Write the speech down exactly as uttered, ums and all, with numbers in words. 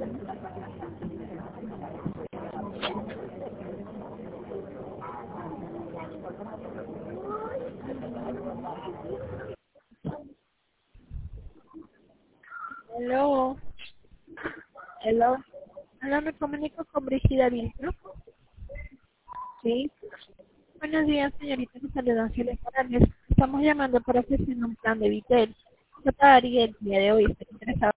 Hello. Hello, Hola, me comunico con Brigida Vilco. sí, Buenos días, señorita. Me saludan Ángeles Morales. Estamos llamando para ofrecer un plan de Vitel. ¿Qué pagaría el día de hoy? ¿Está interesado?